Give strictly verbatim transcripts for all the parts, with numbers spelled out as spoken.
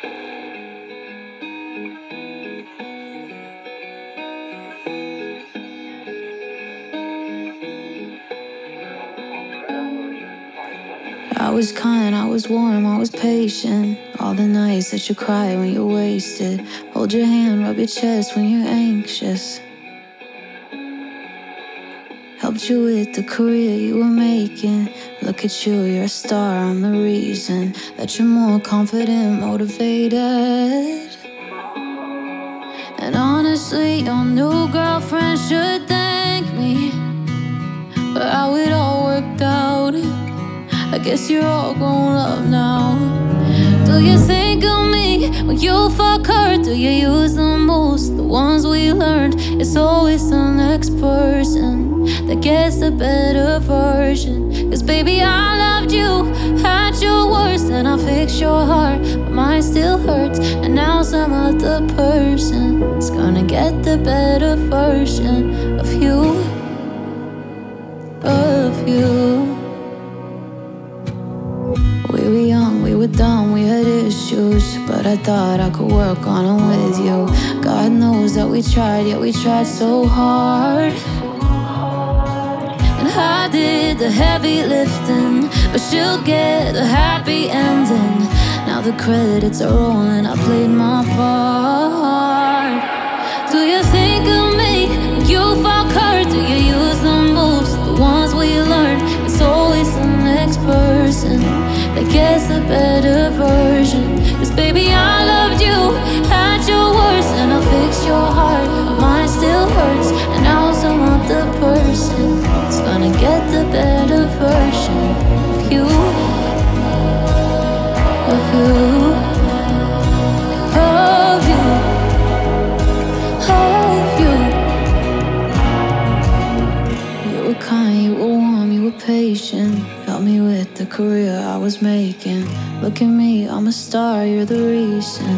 I was kind, I was warm, I was patient. All the nights that you cry when you're wasted. Hold your hand, rub your chest when you're anxious. Helped you with the career you were making. Look at you, you're a star, I'm the reason that you're more confident, motivated. And honestly, your new girlfriend should thank me for how it all worked out. I guess you're all grown up now. Do you think of me when you fuck her? Do you use the moves, the ones we learned? It's always the next person that gets the better version. Cause baby, I loved you at your worst, and I fixed your heart, but mine still hurts. And now some other person is gonna get the better version of you, of you. We were young, we were dumb, we had issues, but I thought I could work on them with you. God knows that we tried, yet we tried so hard. And I did the heavy lifting, but she'll get a happy ending. Now the credits are rolling, I played my part. Do you think of me when you fuck her? Do you use the moves, the ones we learned? It's always the next person that gets a better version. Cause baby, I loved you at your worst, and I fixed your heart, but mine still hurts. And now some other person is gonna get the better version of you, of you, of you, of you. You were kind, you were warm, you were patient. Help me with the career I was making. Look at me, I'm a star, you're the reason.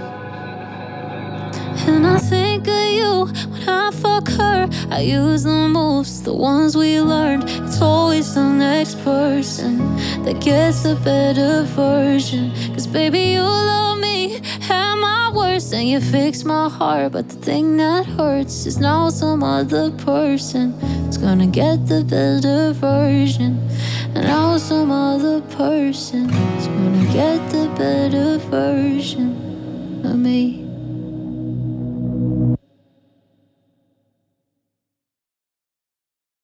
And I think of you when I fuck her. I use the moves, the ones we learned. It's always the next person that gets a better version. Cause baby, you love me at my worst, and you fix my heart. But the thing that hurts is now some other person is gonna get the better version. And now some other person is gonna get the better version of me.